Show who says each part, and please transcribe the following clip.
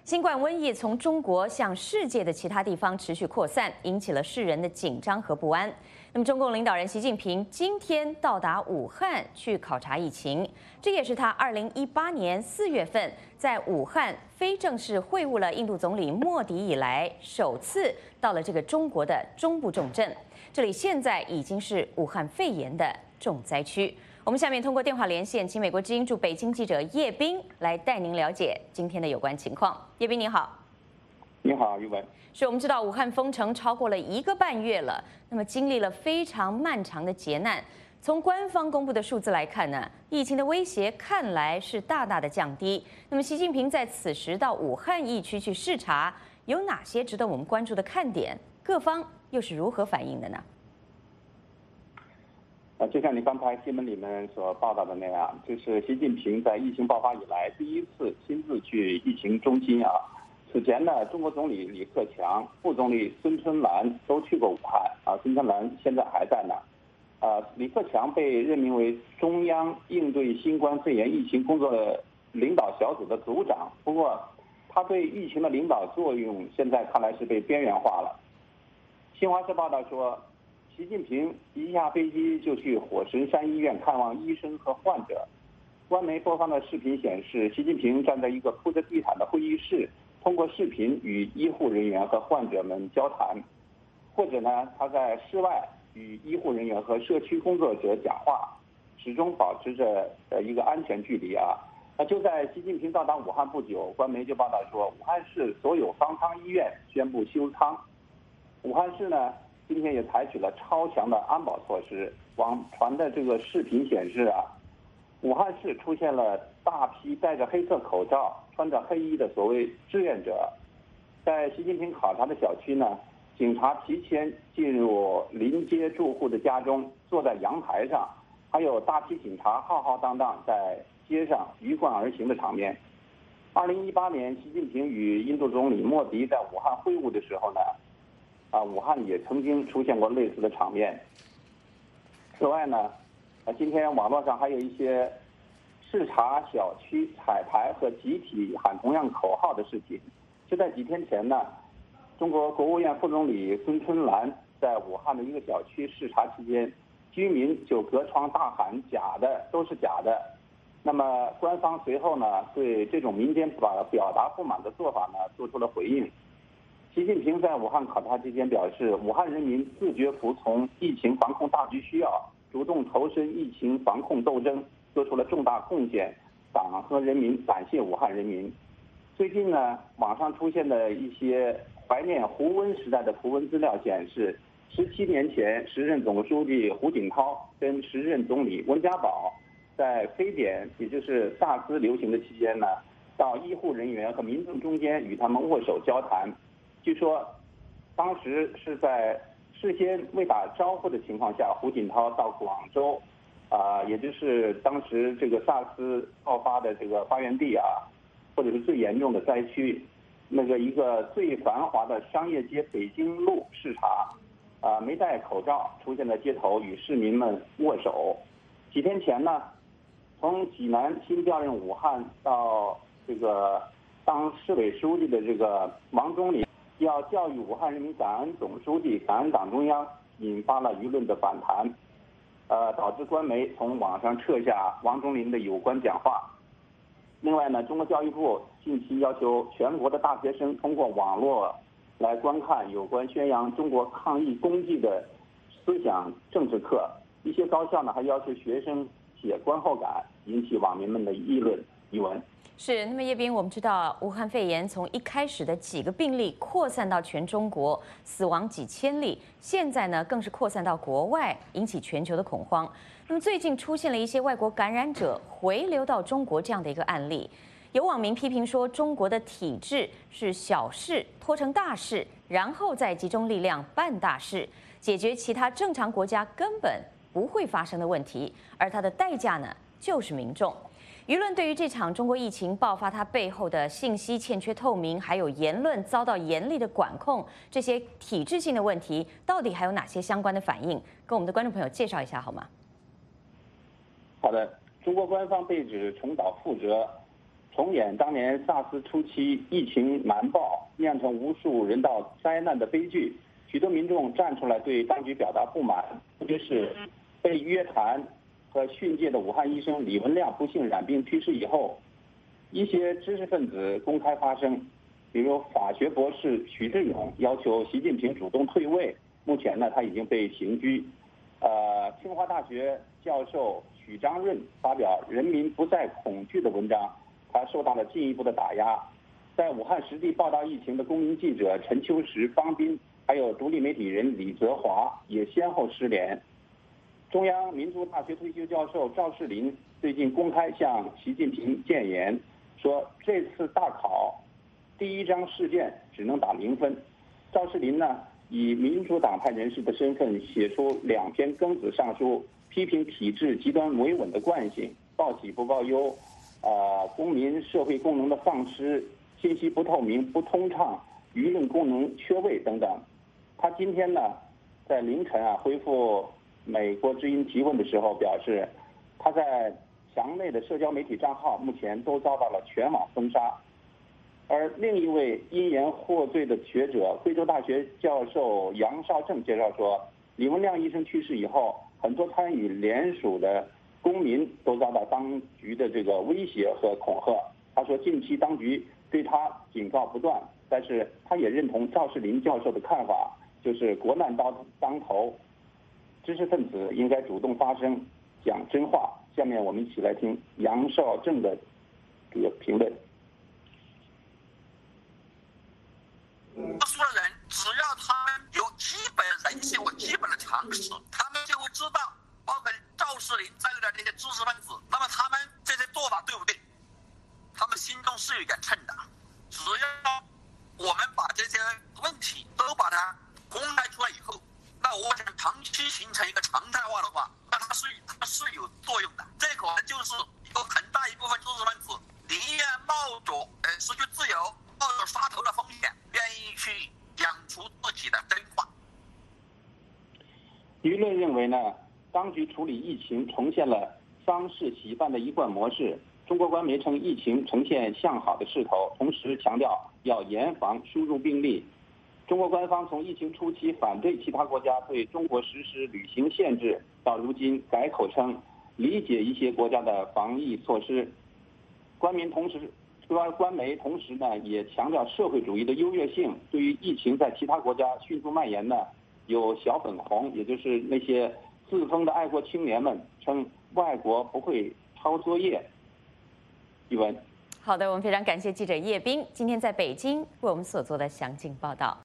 Speaker 1: 新冠瘟疫从中国向世界的其他地方持续扩散，引起了世人的紧张和不安。那么，中共领导人习近平今天到达武汉去考察疫情，这也是他2018年4月份在武汉非正式会晤了印度总理莫迪以来，首次到了这个中国的中部重镇。这里现在已经是武汉肺炎的重灾区。我们下面通过电话连线，请美国之音驻北京记者叶斌来带您了解今天的有关情况。叶斌你好。
Speaker 2: 你好，玉文。
Speaker 1: 是我们知道武汉封城超过了1个半月了，那么经历了非常漫长的劫难。从官方公布的数字来看呢，疫情的威胁看来是大大的降低。那么习近平在此时到武汉疫区去视察，有哪些值得我们关注的看点？各方又是如何反应的呢？
Speaker 2: 就像你刚才新闻里面所报道的那样，就是习近平在疫情爆发以来第一次亲自去疫情中心啊。此前呢，中国总理李克强、副总理孙春兰都去过武汉啊。孙春兰现在还在呢。李克强被任命为中央应对新冠肺炎疫情工作领导小组的组长，不过他对疫情的领导作用现在看来是被边缘化了。新华社报道说，习近平一下飞机就去火神山医院看望医生和患者。官媒播放的视频显示，习近平站在一个铺着地毯的会议室，通过视频与医护人员和患者们交谈，或者呢，他在室外与医护人员和社区工作者讲话，始终保持着一个安全距离啊。那就在习近平到达武汉不久，官媒就报道说，武汉市所有方舱医院宣布休舱。武汉市呢，今天也采取了超强的安保措施。网传的这个视频显示啊，武汉市出现了大批戴着黑色口罩、穿着黑衣的所谓志愿者。在习近平考察的小区呢，警察提前进入临街住户的家中，坐在阳台上，还有大批警察浩浩荡荡在街上鱼贯而行的场面。2018年，习近平与印度总理莫迪在武汉会晤的时候呢，武汉也曾经出现过类似的场面。此外呢，今天网络上还有一些视察小区、彩排和集体喊同样口号的事情。就在几天前呢，中国国务院副总理孙春兰在武汉的一个小区视察期间，居民就隔窗大喊“假的，都是假的”。那么官方随后呢，对这种民间表达不满的做法呢，做出了回应。习近平在武汉考察期间表示，武汉人民自觉服从疫情防控大局需要，主动投身疫情防控斗争，做出了重大贡献，党和人民感谢武汉人民。最近呢，网上出现的一些怀念胡温时代的图文资料显示，17年前，时任总书记胡锦涛跟时任总理温家宝在非典，也就是萨斯流行的期间呢，到医护人员和民众中间与他们握手交谈。据说，当时是在事先未打招呼的情况下，胡锦涛到广州，也就是当时这个萨斯爆发的这个发源地啊，或者是最严重的灾区，那个一个最繁华的商业街北京路视察，没戴口罩出现在街头与市民们握手。几天前呢，从济南新调任武汉到这个当市委书记的这个王忠林，要教育武汉人民感恩总书记、感恩党中央，引发了舆论的反弹，导致官媒从网上撤下王忠林的有关讲话。另外呢，中国教育部近期要求全国的大学生通过网络来观看有关宣扬中国抗疫功绩的思想政治课。一些高校呢还要求学生写观后感，引起网民们的议论。语文
Speaker 1: 是，那么叶斌，我们知道武汉肺炎从一开始的几个病例扩散到全中国，死亡几千例，现在呢更是扩散到国外，引起全球的恐慌。那么最近出现了一些外国感染者回流到中国这样的一个案例，有网民批评说，中国的体制是小事拖成大事，然后再集中力量办大事，解决其他正常国家根本不会发生的问题，而它的代价呢就是民众。舆论对于这场中国疫情爆发，它背后的信息欠缺透明，还有言论遭到严厉的管控，这些体制性的问题，到底还有哪些相关的反应？跟我们的观众朋友介绍一下好吗？
Speaker 2: 好的，中国官方被指重蹈覆辙， 重演当年SARS 初期疫情瞒报酿成无数人道灾难的悲剧。许多民众站出来对当局表达不满，特别是被约谈和训诫的武汉医生李文亮不幸染病去世以后，一些知识分子公开发声，比如法学博士许志勇要求习近平主动退位，目前呢他已经被刑拘。清华大学教授许章润发表《人民不再恐惧》的文章，他受到了进一步的打压。在武汉实地报道疫情的公民记者陈秋实、方斌，还有独立媒体人李泽华也先后失联。中央民族大学退休教授赵世林最近公开向习近平谏言，说这次大考第一章试卷只能打0分。赵世林呢，以民主党派人士的身份写出2篇庚子上书，批评体制极端维稳的惯性，报喜不报忧，公民社会功能的丧失，信息不透明不通畅，舆论功能缺位等等。他今天呢，在凌晨回复美国之音提问的时候表示，他在墙内的社交媒体账号目前都遭到了全网封杀。而另一位因言获罪的学者，贵州大学教授杨绍正介绍说，李文亮医生去世以后，很多参与联署的公民都遭到当局的这个威胁和恐吓。他说，近期当局对他警告不断，但是他也认同赵世林教授的看法，就是国难当头，知识分子应该主动发声，讲真话。下面我们一起来听杨绍正的这个评论。
Speaker 3: 多数的人，只要他们有基本人性和基本的常识，他们就会知道，包括赵世林在内的这些知识分子，那么他们这些做法对不对？他们心中是有一杆秤的。只要我们把这些问题都把它公开出来以后，那我想长期形成一个常态化的话，那它是有作用的。这可能就是有很大一部分知识分子宁愿冒着失去自由、冒着杀头的风险，愿意去讲出自己的真话。
Speaker 2: 舆论认为呢，当局处理疫情重现了丧事喜办的一贯模式。中国官媒称疫情呈现向好的势头，同时强调要严防输入病例。中国官方从疫情初期反对其他国家对中国实施旅行限制，到如今改口称理解一些国家的防疫措施。官媒同时呢也强调社会主义的优越性。对于疫情在其他国家迅速蔓延呢，有小粉红，也就是那些自封的爱国青年们称外国不会抄作业。一文。
Speaker 1: 好的，我们非常感谢记者叶斌今天在北京为我们所做的详尽报道。